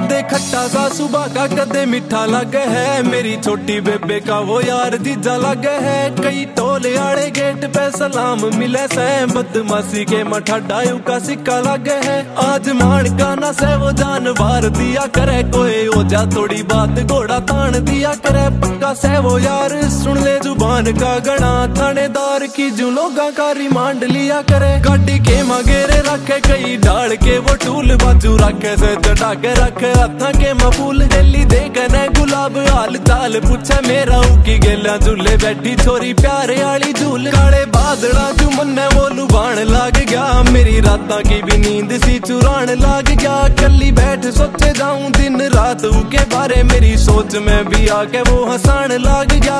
कदे खट्टा सा सुबह का कदे मीठा लगे है, मेरी छोटी बेबे का वो यार जीजा लगे है। कई टोले आड़े गेट पे सलाम मिले से, बदमाशी के मठा डायू का सिक्का लगे है। आज मान का ना से वो जानवर दिया करे, कोई हो जा थोड़ी बात घोड़ा तान दिया करे। पक्का से वो यार सुन ले जुबान का गणा, थानेदार की जो लोगा का रिमांड लिया करे। गाड़ी के मगेरे रखे कई डाल के वो टूल, बाजू रखे से चढ़ा के रखे हाथा के मफूल। दिल्ली देखने गुलाब हाल चाल पूछे मेरा, उकी गेला झूले बैठी छोरी प्यारे आली झूल। काले बादड़ा जो मन्ने वो लुभान लाग गया, मेरी रात की भी नींद सी चुरान लाग गया। कली बैठ सोचे जाऊं दिन रात उके बारे, मेरी सोच में भी आके वो हंसान लाग गया।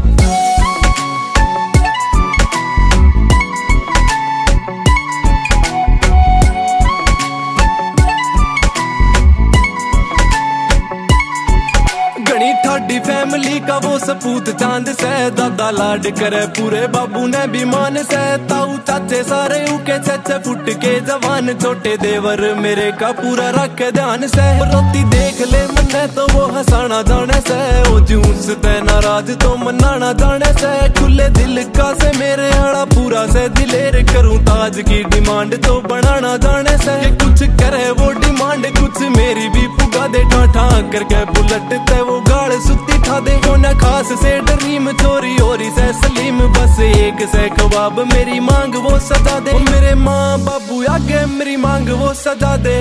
ठाडी फैमिली का वो सपूत चांद से, दादा लाड करे पूरे बाबू ने भी मान से। ताऊ चाचे सारे उके छे फुट के जवान, छोटे देवर मेरे का पूरा रखे ध्यान से। रोती देख ले मन्ने तो वो हंसाना जाने से, ओ जूस ते नाराज तो मनाना जाने से। खुले दिल का से मेरे आड़ा पूरा से दिलेर करूं, ताज की डिमांड तो बनाना जाने से। कुछ करे वो डिमांड कुछ मेरी भी पुगा दे, ठाठा करके बुलेट ते वो गाड़ सुती ठा दे। न खास से ड्रीम चोरी होरी से सलीम, बस एक से कबाब मेरी मांग वो सजा दे। मेरे माँ बाबू आगे मेरी मांग वो सजा दे।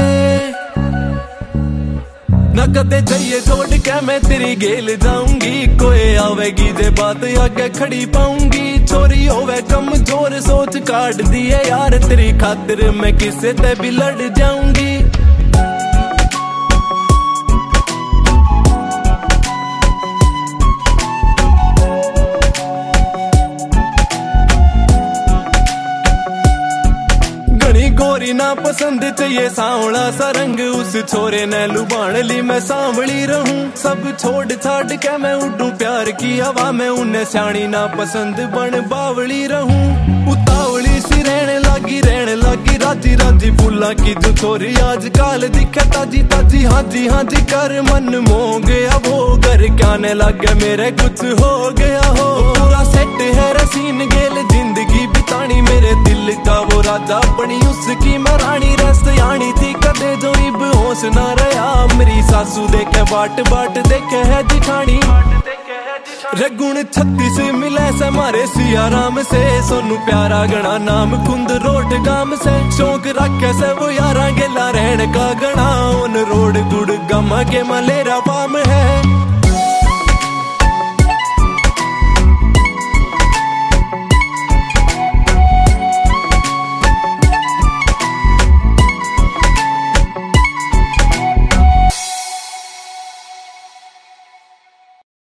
न कदे चाहिए छोड़ के मैं तेरी गेल जाऊंगी, कोई आवेगी जे बात आगे खड़ी पाऊंगी। चोरी होवे कमजोर सोच काट दिए यार, तेरी खातिर मैं किसे ते भी लड़ जाऊंगी। गोरी ना पसंद चाहिए सांवला सा रंग, उस छोरे ने लुभान ली मैं सांवली रहूं। सब छोड़ छाड़ के मैं उड़ूं प्यार की हवा में, उन्हें स्याणी ना पसंद बन बावली रहूं। उतावली सी रहने लागी राजी राजी फूला की जो छोरी आजकल दिखे ताजी ताजी। हाजी हाजी कर मन मोह गया वो घर, क्या ने लगे मेरे कुछ हो गया हो। पूरा सेट है रसीन गेल जिंदगी बितानी, मेरे दिल का वो राजा बनी उसकी महारानी। रसयानी थी कदे जो इब होश ना रहा, मेरी सासू देखे बाट बाट देखे है जिठानी। रगुण 36 मिले से मारे सिया राम से, सोनू प्यारा गणा नाम कुंद रोड गाम से। शौक रखे से वो यारा गेला रहन का गणा, उन रोड गुड़ गमा के मलेरा पाम है।